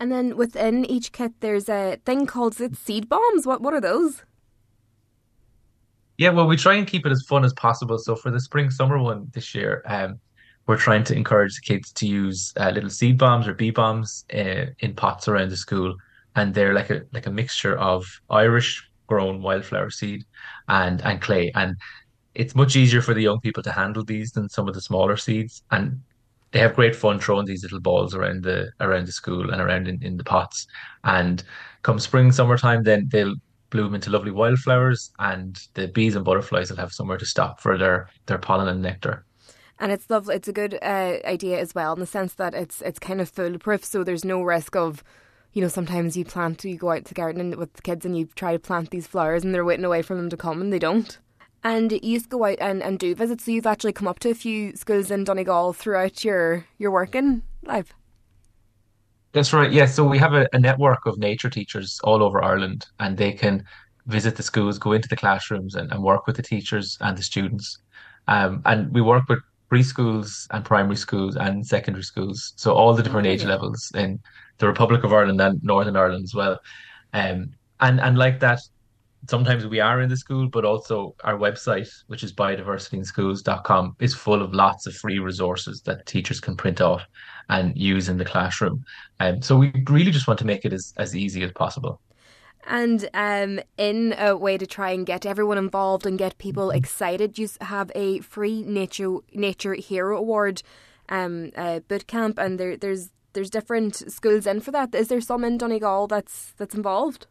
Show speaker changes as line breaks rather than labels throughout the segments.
And then within each kit, there's a thing called seed bombs. What are those?
Yeah, well, we try and keep it as fun as possible. So for the spring summer one this year, we're trying to encourage the kids to use little seed bombs or bee bombs in pots around the school, and they're like a mixture of Irish grown wildflower seed and clay, and it's much easier for the young people to handle these than some of the smaller seeds, and they have great fun throwing these little balls around the school and around in the pots. And come spring, summertime, then they'll bloom into lovely wildflowers, and the bees and butterflies will have somewhere to stop for their pollen and nectar.
And it's lovely. It's a good idea as well in the sense that it's kind of foolproof, so there's no risk of, sometimes you go out to the garden with the kids and you try to plant these flowers and they're waiting away for them to come and they don't. And you used to go out and do visits, so you've actually come up to a few schools in Donegal throughout your working life.
That's right. Yeah. So we have a network of nature teachers all over Ireland, and they can visit the schools, go into the classrooms, and work with the teachers and the students. And we work with preschools and primary schools and secondary schools. So all the
Oh,
different
very
age
good.
levels in the Republic of Ireland and Northern Ireland as well. And like that, sometimes we are in the school, but also our website, which is biodiversityinschools.com, is full of lots of free resources that teachers can print off and use in the classroom. And so we really just want to make it as easy as possible.
And in a way to try and get everyone involved and get people excited, you have a free nature hero award boot camp, and there's different schools in for that. Is there some in Donegal that's involved?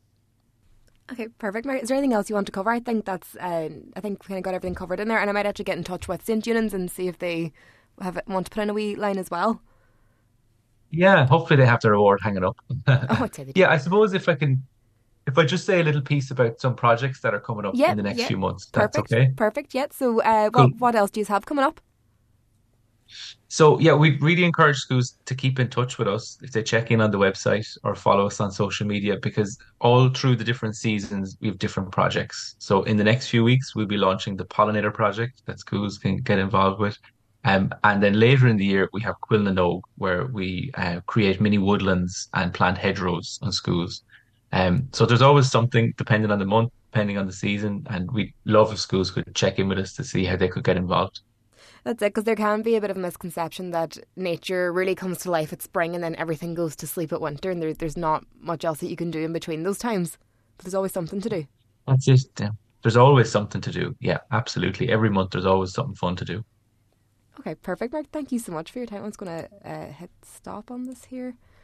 Okay, perfect. Mary, is there anything else you want to cover? I think we kind of got everything covered in there, and I might actually get in touch with St. Eunan's and see if they want to put in a wee line as well.
Yeah, hopefully they have the reward hanging up.
Oh, I'd say they do.
Yeah, I suppose if I just say a little piece about some projects that are coming up
Yeah,
in the next
yeah,
few months, that's
perfect,
okay.
perfect. Yeah. So,
Cool.
what else do you have coming up?
So yeah, we really encourage schools to keep in touch with us if they check in on the website or follow us on social media, because all through the different seasons we have different projects. So in the next few weeks we'll be launching the pollinator project that schools can get involved with. And then later in the year we have Quill na Nog, where we create mini woodlands and plant hedgerows on schools. So there's always something depending on the month, depending on the season, and we'd love if schools could check in with us to see how they could get involved.
That's it, because there can be a bit of a misconception that nature really comes to life at spring and then everything goes to sleep at winter, and there's not much else that you can do in between those times. But there's always something to do.
That's it. Yeah. There's always something to do. Yeah, absolutely. Every month there's always something fun to do.
Okay, perfect, Mark. Thank you so much for your time. I'm just going to hit stop on this here.